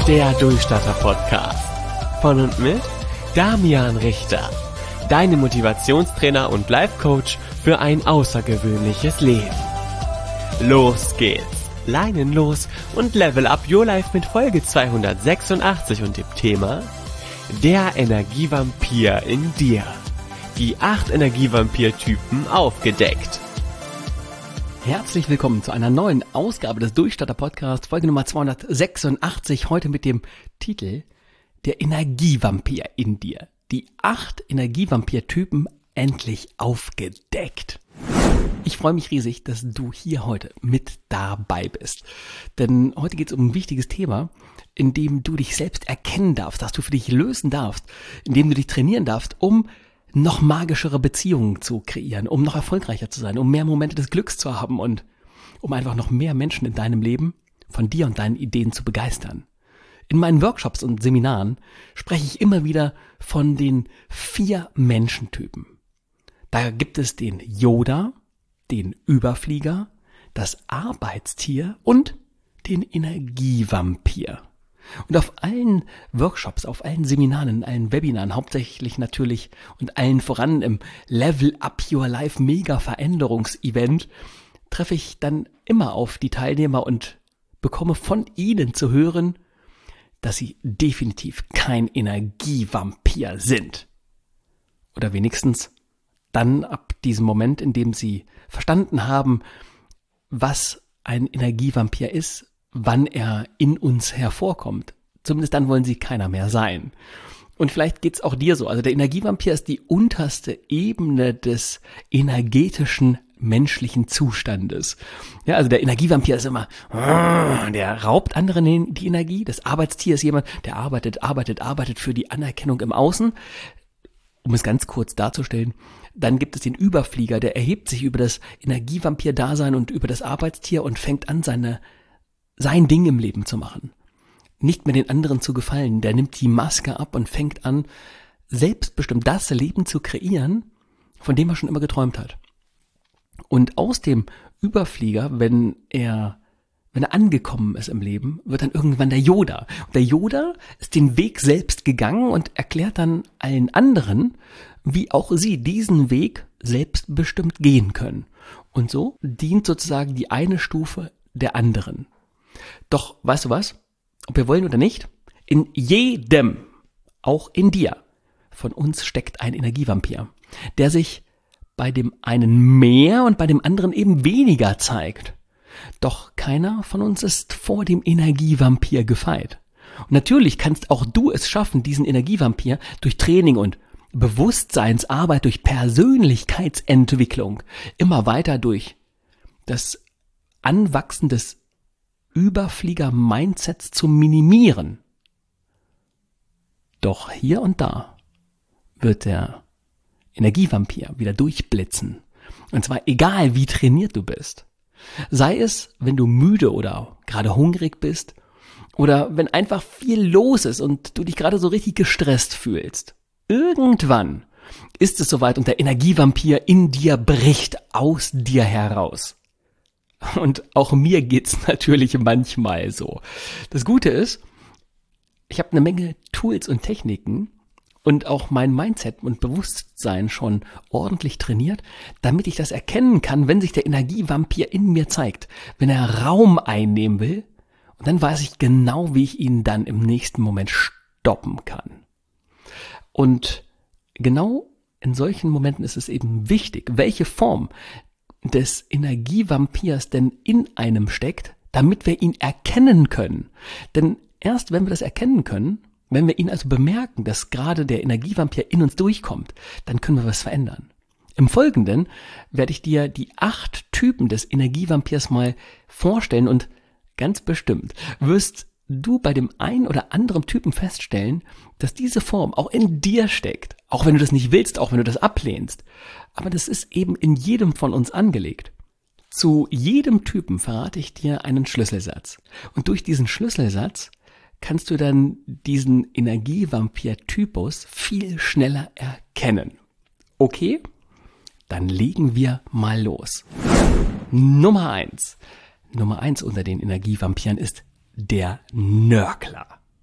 Der Durchstarter-Podcast. Von und mit Damian Richter. Deine Motivationstrainer und Life-Coach für ein außergewöhnliches Leben. Los geht's. Leinen los und level up your life mit Folge 286 und dem Thema Der Energievampir in dir. Die 8 Energievampir-Typen aufgedeckt. Herzlich willkommen zu einer neuen Ausgabe des Durchstarter-Podcasts, Folge Nummer 286, heute mit dem Titel Der Energievampir in dir. Die 8 Energievampir-Typen endlich aufgedeckt. Ich freue mich riesig, dass du hier heute mit dabei bist. Denn heute geht es um ein wichtiges Thema, in dem du dich selbst erkennen darfst, das du für dich lösen darfst, in dem du dich trainieren darfst, um noch magischere Beziehungen zu kreieren, um noch erfolgreicher zu sein, um mehr Momente des Glücks zu haben und um einfach noch mehr Menschen in deinem Leben von dir und deinen Ideen zu begeistern. In meinen Workshops und Seminaren spreche ich immer wieder von den 4 Menschentypen. Da gibt es den Yoda, den Überflieger, das Arbeitstier und den Energievampir. Und auf allen Workshops, auf allen Seminaren, in allen Webinaren, hauptsächlich natürlich und allen voran im Level Up Your Life Mega Veränderungsevent, treffe ich dann immer auf die Teilnehmer und bekomme von ihnen zu hören, dass sie definitiv kein Energievampir sind. Oder wenigstens dann ab diesem Moment, in dem sie verstanden haben, was ein Energievampir ist, wann er in uns hervorkommt. Zumindest dann wollen sie keiner mehr sein. Und vielleicht geht's auch dir so. Also der Energievampir ist die unterste Ebene des energetischen menschlichen Zustandes. Ja, also der Energievampir ist immer, der raubt anderen die Energie. Das Arbeitstier ist jemand, der arbeitet für die Anerkennung im Außen. Um es ganz kurz darzustellen, dann gibt es den Überflieger, der erhebt sich über das Energievampir-Dasein und über das Arbeitstier und fängt an, sein Ding im Leben zu machen. Nicht mehr den anderen zu gefallen. Der nimmt die Maske ab und fängt an, selbstbestimmt das Leben zu kreieren, von dem er schon immer geträumt hat. Und aus dem Überflieger, wenn er angekommen ist im Leben, wird dann irgendwann der Yoda. Und der Yoda ist den Weg selbst gegangen und erklärt dann allen anderen, wie auch sie diesen Weg selbstbestimmt gehen können. Und so dient sozusagen die eine Stufe der anderen. Doch, weißt du was? Ob wir wollen oder nicht, in jedem, auch in dir, von uns steckt ein Energievampir, der sich bei dem einen mehr und bei dem anderen eben weniger zeigt. Doch keiner von uns ist vor dem Energievampir gefeit. Und natürlich kannst auch du es schaffen, diesen Energievampir durch Training und Bewusstseinsarbeit, durch Persönlichkeitsentwicklung, immer weiter durch das Anwachsen des Überflieger-Mindsets zu minimieren. Doch hier und da wird der Energievampir wieder durchblitzen. Und zwar egal, wie trainiert du bist. Sei es, wenn du müde oder gerade hungrig bist oder wenn einfach viel los ist und du dich gerade so richtig gestresst fühlst. Irgendwann ist es soweit und der Energievampir in dir bricht aus dir heraus. Und auch mir geht's natürlich manchmal so. Das Gute ist, ich habe eine Menge Tools und Techniken und auch mein Mindset und Bewusstsein schon ordentlich trainiert, damit ich das erkennen kann, wenn sich der Energievampir in mir zeigt, wenn er Raum einnehmen will. Und dann weiß ich genau, wie ich ihn dann im nächsten Moment stoppen kann. Und genau in solchen Momenten ist es eben wichtig, welche Form des Energievampirs denn in einem steckt, damit wir ihn erkennen können. Denn erst wenn wir das erkennen können, wenn wir ihn also bemerken, dass gerade der Energievampir in uns durchkommt, dann können wir was verändern. Im Folgenden werde ich dir die 8 Typen des Energievampirs mal vorstellen und ganz bestimmt wirst du bei dem einen oder anderen Typen feststellen, dass diese Form auch in dir steckt. Auch wenn du das nicht willst, auch wenn du das ablehnst. Aber das ist eben in jedem von uns angelegt. Zu jedem Typen verrate ich dir einen Schlüsselsatz. Und durch diesen Schlüsselsatz kannst du dann diesen Energievampir-Typus viel schneller erkennen. Okay? Dann legen wir mal los. Nummer 1. Nummer 1 unter den Energievampiren ist der Nörgler.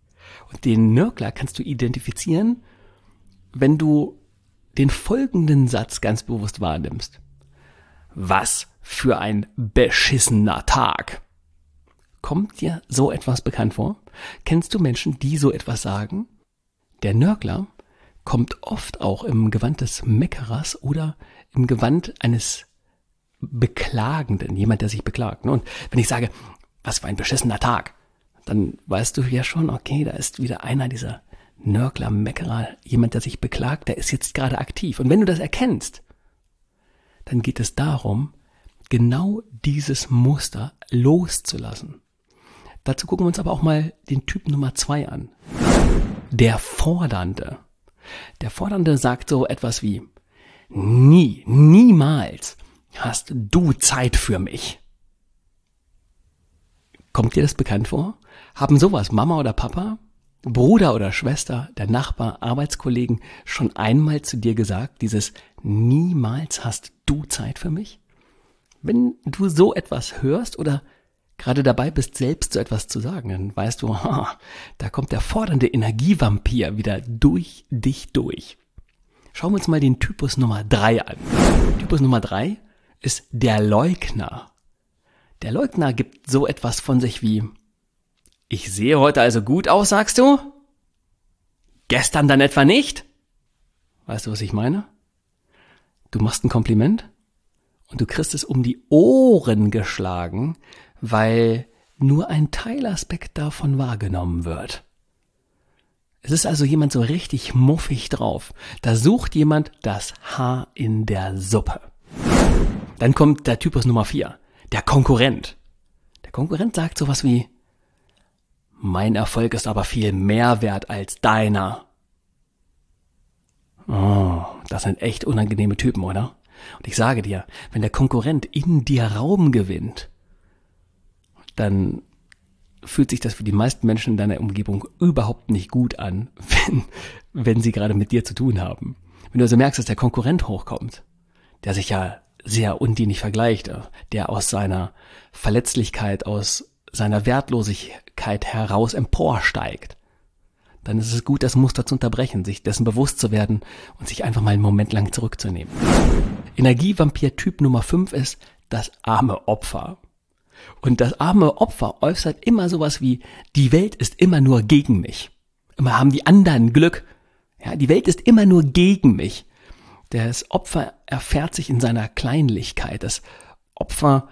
Und den Nörgler kannst du identifizieren, wenn du den folgenden Satz ganz bewusst wahrnimmst. Was für ein beschissener Tag. Kommt dir so etwas bekannt vor? Kennst du Menschen, die so etwas sagen? Der Nörgler kommt oft auch im Gewand des Meckerers oder im Gewand eines Beklagenden, jemand, der sich beklagt. Und wenn ich sage, was für ein beschissener Tag, dann weißt du ja schon, okay, da ist wieder einer dieser Nörgler, Meckerer, jemand, der sich beklagt, der ist jetzt gerade aktiv. Und wenn du das erkennst, dann geht es darum, genau dieses Muster loszulassen. Dazu gucken wir uns aber auch mal den Typ Nummer 2 an. Der Fordernde. Der Fordernde sagt so etwas wie, niemals hast du Zeit für mich. Kommt dir das bekannt vor? Haben sowas Mama oder Papa, Bruder oder Schwester, der Nachbar, Arbeitskollegen schon einmal zu dir gesagt, dieses niemals hast du Zeit für mich? Wenn du so etwas hörst oder gerade dabei bist, selbst so etwas zu sagen, dann weißt du, da kommt der fordernde Energievampir wieder durch dich durch. Schauen wir uns mal den Typus Nummer 3 an. Typus Nummer 3 ist der Leugner. Der Leugner gibt so etwas von sich wie, ich sehe heute also gut aus, sagst du? Gestern dann etwa nicht? Weißt du, was ich meine? Du machst ein Kompliment und du kriegst es um die Ohren geschlagen, weil nur ein Teilaspekt davon wahrgenommen wird. Es ist also jemand so richtig muffig drauf. Da sucht jemand das Haar in der Suppe. Dann kommt der Typus Nummer 4, der Konkurrent. Der Konkurrent sagt sowas wie, mein Erfolg ist aber viel mehr wert als deiner. Oh, das sind echt unangenehme Typen, oder? Und ich sage dir, wenn der Konkurrent in dir Raum gewinnt, dann fühlt sich das für die meisten Menschen in deiner Umgebung überhaupt nicht gut an, wenn sie gerade mit dir zu tun haben. Wenn du also merkst, dass der Konkurrent hochkommt, der sich ja sehr undienlich vergleicht, der aus seiner Verletzlichkeit, aus seiner Wertlosigkeit heraus emporsteigt, dann ist es gut, das Muster zu unterbrechen, sich dessen bewusst zu werden und sich einfach mal einen Moment lang zurückzunehmen. Energievampir-Typ Nummer 5 ist das arme Opfer. Und das arme Opfer äußert immer sowas wie, die Welt ist immer nur gegen mich. Immer haben die anderen Glück. Ja, die Welt ist immer nur gegen mich. Das Opfer erfährt sich in seiner Kleinlichkeit. Das Opfer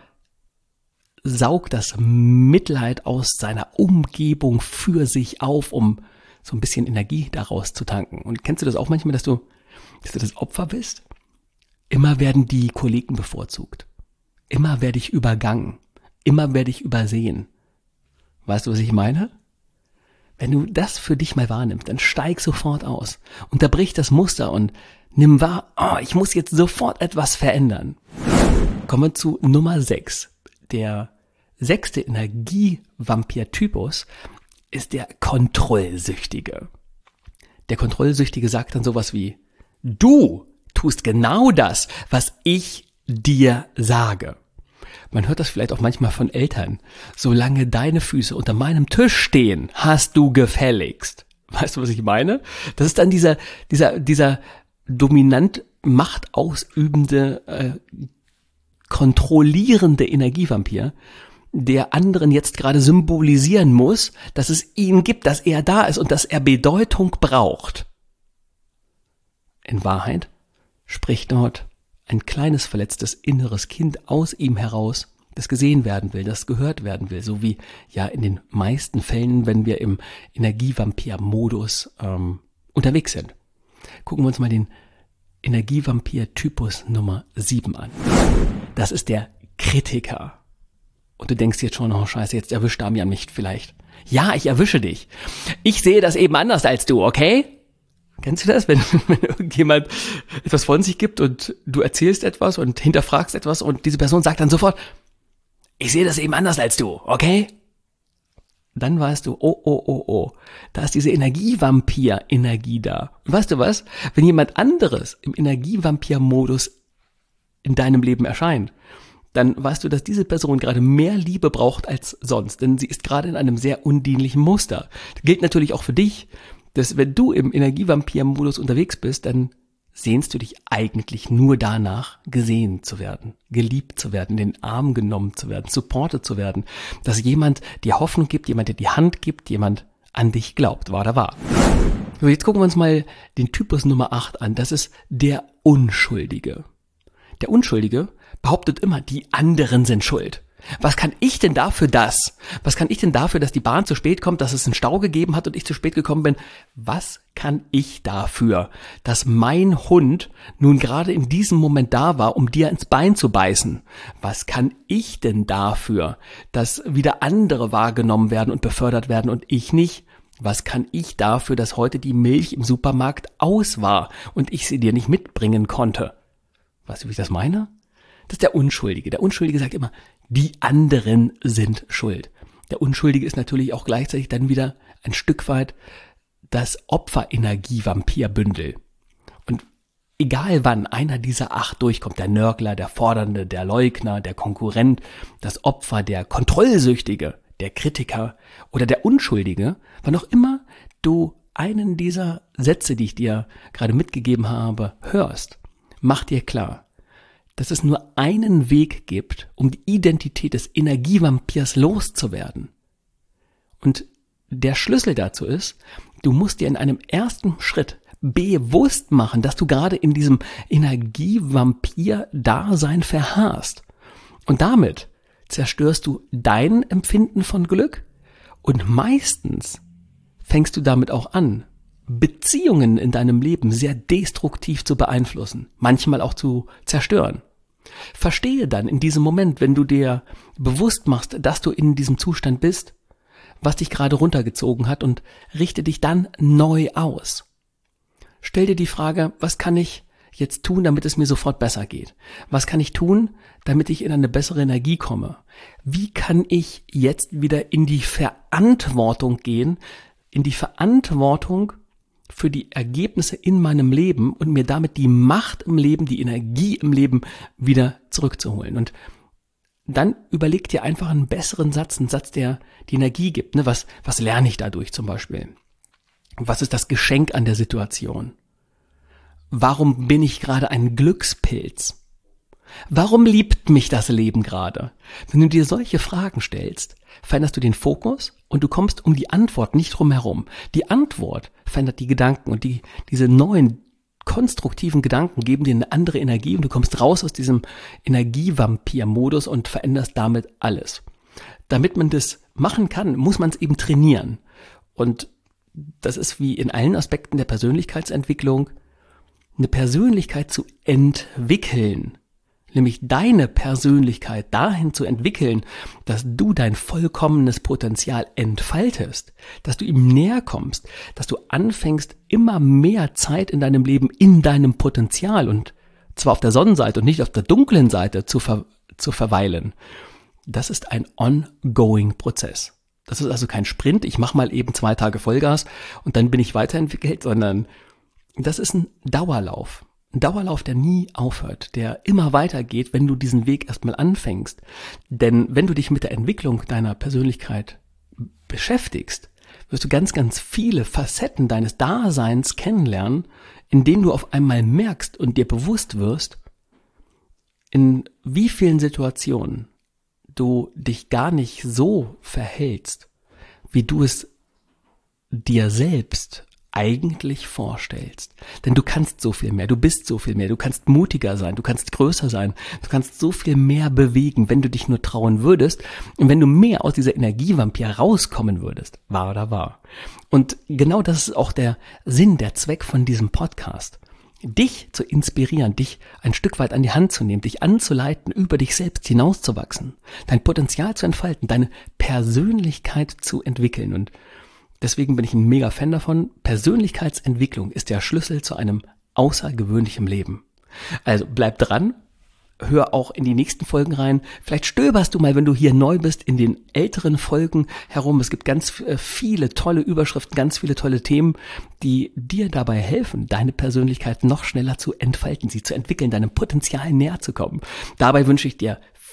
saugt das Mitleid aus seiner Umgebung für sich auf, um so ein bisschen Energie daraus zu tanken. Und kennst du das auch manchmal, dass du das Opfer bist? Immer werden die Kollegen bevorzugt. Immer werde ich übergangen. Immer werde ich übersehen. Weißt du, was ich meine? Wenn du das für dich mal wahrnimmst, dann steig sofort aus. Unterbrich das Muster und nimm wahr, ich muss jetzt sofort etwas verändern. Kommen wir zu Nummer 6. Der 6. Energievampir-Typus ist der Kontrollsüchtige. Der Kontrollsüchtige sagt dann sowas wie, du tust genau das, was ich dir sage. Man hört das vielleicht auch manchmal von Eltern. Solange deine Füße unter meinem Tisch stehen, hast du gefälligst. Weißt du, was ich meine? Das ist dann dieser dominant Macht ausübende, kontrollierende Energievampir, der anderen jetzt gerade symbolisieren muss, dass es ihn gibt, dass er da ist und dass er Bedeutung braucht. In Wahrheit spricht dort ein kleines verletztes inneres Kind aus ihm heraus, das gesehen werden will, das gehört werden will, so wie ja in den meisten Fällen, wenn wir im Energievampir-Modus unterwegs sind. Gucken wir uns mal den Energievampir-Typus Nummer 7 an. Das ist der Kritiker. Und du denkst jetzt schon, oh Scheiße, jetzt erwischt Damian mich vielleicht. Ja, ich erwische dich. Ich sehe das eben anders als du, okay? Kennst du das, wenn irgendjemand etwas von sich gibt und du erzählst etwas und hinterfragst etwas und diese Person sagt dann sofort, ich sehe das eben anders als du, okay? Dann weißt du, oh, da ist diese Energievampir-Energie da. Und weißt du was? Wenn jemand anderes im Energievampir-Modus in deinem Leben erscheint, dann weißt du, dass diese Person gerade mehr Liebe braucht als sonst, denn sie ist gerade in einem sehr undienlichen Muster. Das gilt natürlich auch für dich, dass wenn du im Energievampir-Modus unterwegs bist, dann sehnst du dich eigentlich nur danach, gesehen zu werden, geliebt zu werden, in den Arm genommen zu werden, supported zu werden, dass jemand dir Hoffnung gibt, jemand dir die Hand gibt, jemand an dich glaubt, war da wahr. So, jetzt gucken wir uns mal den Typus Nummer 8 an, das ist der Unschuldige. Der Unschuldige behauptet immer, die anderen sind schuld. Was kann ich denn dafür, dass die Bahn zu spät kommt, dass es einen Stau gegeben hat und ich zu spät gekommen bin? Was kann ich dafür, dass mein Hund nun gerade in diesem Moment da war, um dir ins Bein zu beißen? Was kann ich denn dafür, dass wieder andere wahrgenommen werden und befördert werden und ich nicht? Was kann ich dafür, dass heute die Milch im Supermarkt aus war und ich sie dir nicht mitbringen konnte? Weißt du, wie ich das meine? Das ist der Unschuldige. Der Unschuldige sagt immer, die anderen sind schuld. Der Unschuldige ist natürlich auch gleichzeitig dann wieder ein Stück weit das Opferenergie-Vampir-Bündel. Und egal wann einer dieser 8 durchkommt, der Nörgler, der Fordernde, der Leugner, der Konkurrent, das Opfer, der Kontrollsüchtige, der Kritiker oder der Unschuldige, wann auch immer du einen dieser Sätze, die ich dir gerade mitgegeben habe, hörst, mach dir klar, dass es nur einen Weg gibt, um die Identität des Energievampirs loszuwerden. Und der Schlüssel dazu ist, du musst dir in einem ersten Schritt bewusst machen, dass du gerade in diesem Energievampir-Dasein verharrst. Und damit zerstörst du dein Empfinden von Glück und meistens fängst du damit auch an, Beziehungen in deinem Leben sehr destruktiv zu beeinflussen, manchmal auch zu zerstören. Verstehe dann in diesem Moment, wenn du dir bewusst machst, dass du in diesem Zustand bist, was dich gerade runtergezogen hat und richte dich dann neu aus. Stell dir die Frage, was kann ich jetzt tun, damit es mir sofort besser geht? Was kann ich tun, damit ich in eine bessere Energie komme? Wie kann ich jetzt wieder in die Verantwortung gehen, in die Verantwortung für die Ergebnisse in meinem Leben und mir damit die Macht im Leben, die Energie im Leben wieder zurückzuholen. Und dann überleg dir einfach einen besseren Satz, einen Satz, der die Energie gibt. Ne? Was lerne ich dadurch zum Beispiel? Was ist das Geschenk an der Situation? Warum bin ich gerade ein Glückspilz? Warum liebt mich das Leben gerade? Wenn du dir solche Fragen stellst, veränderst du den Fokus und du kommst um die Antwort nicht drum herum. Die Antwort verändert die Gedanken und diese neuen konstruktiven Gedanken geben dir eine andere Energie und du kommst raus aus diesem Energievampir-Modus und veränderst damit alles. Damit man das machen kann, muss man es eben trainieren. Und das ist wie in allen Aspekten der Persönlichkeitsentwicklung, eine Persönlichkeit zu entwickeln, nämlich deine Persönlichkeit dahin zu entwickeln, dass du dein vollkommenes Potenzial entfaltest, dass du ihm näher kommst, dass du anfängst, immer mehr Zeit in deinem Leben in deinem Potenzial und zwar auf der Sonnenseite und nicht auf der dunklen Seite zu verweilen. Das ist ein ongoing Prozess. Das ist also kein Sprint, ich mache mal eben 2 Tage Vollgas und dann bin ich weiterentwickelt, sondern das ist ein Dauerlauf. Ein Dauerlauf, der nie aufhört, der immer weitergeht, wenn du diesen Weg erstmal anfängst. Denn wenn du dich mit der Entwicklung deiner Persönlichkeit beschäftigst, wirst du ganz, ganz viele Facetten deines Daseins kennenlernen, in denen du auf einmal merkst und dir bewusst wirst, in wie vielen Situationen du dich gar nicht so verhältst, wie du es dir selbst eigentlich vorstellst. Denn du kannst so viel mehr, du bist so viel mehr, du kannst mutiger sein, du kannst größer sein, du kannst so viel mehr bewegen, wenn du dich nur trauen würdest und wenn du mehr aus dieser Energievampir rauskommen würdest. Wahr oder wahr? Und genau das ist auch der Sinn, der Zweck von diesem Podcast. Dich zu inspirieren, dich ein Stück weit an die Hand zu nehmen, dich anzuleiten, über dich selbst hinauszuwachsen, dein Potenzial zu entfalten, deine Persönlichkeit zu entwickeln. Und deswegen bin ich ein mega Fan davon. Persönlichkeitsentwicklung ist der Schlüssel zu einem außergewöhnlichen Leben. Also bleib dran, hör auch in die nächsten Folgen rein. Vielleicht stöberst du mal, wenn du hier neu bist, in den älteren Folgen herum. Es gibt ganz viele tolle Überschriften, ganz viele tolle Themen, die dir dabei helfen, deine Persönlichkeit noch schneller zu entfalten, sie zu entwickeln, deinem Potenzial näher zu kommen. Dabei wünsche ich dir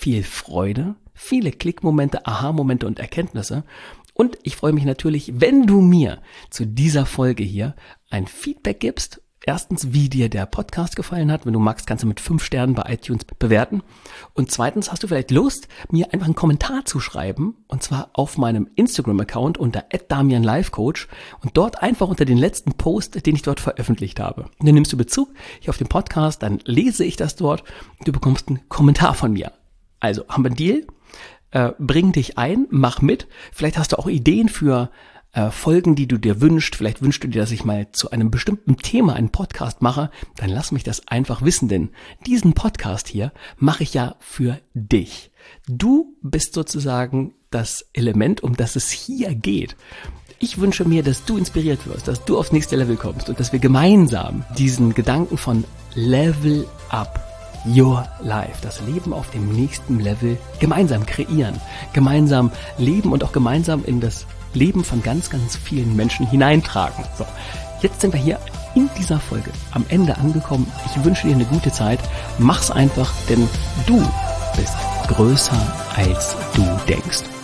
viel Freude, viele Klickmomente, Aha-Momente und Erkenntnisse. Und ich freue mich natürlich, wenn du mir zu dieser Folge hier ein Feedback gibst. Erstens, wie dir der Podcast gefallen hat. Wenn du magst, kannst du mit 5 Sternen bei iTunes bewerten. Und zweitens, hast du vielleicht Lust, mir einfach einen Kommentar zu schreiben. Und zwar auf meinem Instagram-Account unter @DamianLifeCoach. Und dort einfach unter den letzten Post, den ich dort veröffentlicht habe. Und dann nimmst du Bezug hier auf den Podcast, dann lese ich das dort und du bekommst einen Kommentar von mir. Also, haben wir einen Deal? Bring dich ein, mach mit. Vielleicht hast du auch Ideen für Folgen, die du dir wünschst. Vielleicht wünschst du dir, dass ich mal zu einem bestimmten Thema einen Podcast mache. Dann lass mich das einfach wissen, denn diesen Podcast hier mache ich ja für dich. Du bist sozusagen das Element, um das es hier geht. Ich wünsche mir, dass du inspiriert wirst, dass du aufs nächste Level kommst und dass wir gemeinsam diesen Gedanken von Level Up Your Life, das Leben auf dem nächsten Level gemeinsam kreieren, gemeinsam leben und auch gemeinsam in das Leben von ganz, ganz vielen Menschen hineintragen. So, jetzt sind wir hier in dieser Folge am Ende angekommen. Ich wünsche dir eine gute Zeit. Mach's einfach, denn du bist größer als du denkst.